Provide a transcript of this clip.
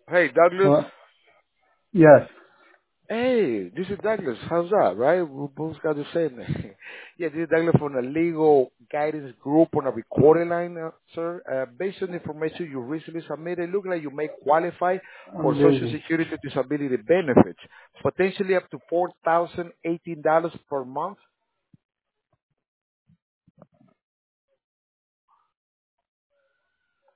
Hey, Douglas. Hello? Yes. Hey, this is Douglas. How's that, right? We both got the same name. Yeah, this is Douglas from the Legal Guidance Group on a recording line, sir. Based on the information you recently submitted, it looks like you may qualify for I'm Social busy. Security disability benefits, potentially up to $4,018 per month.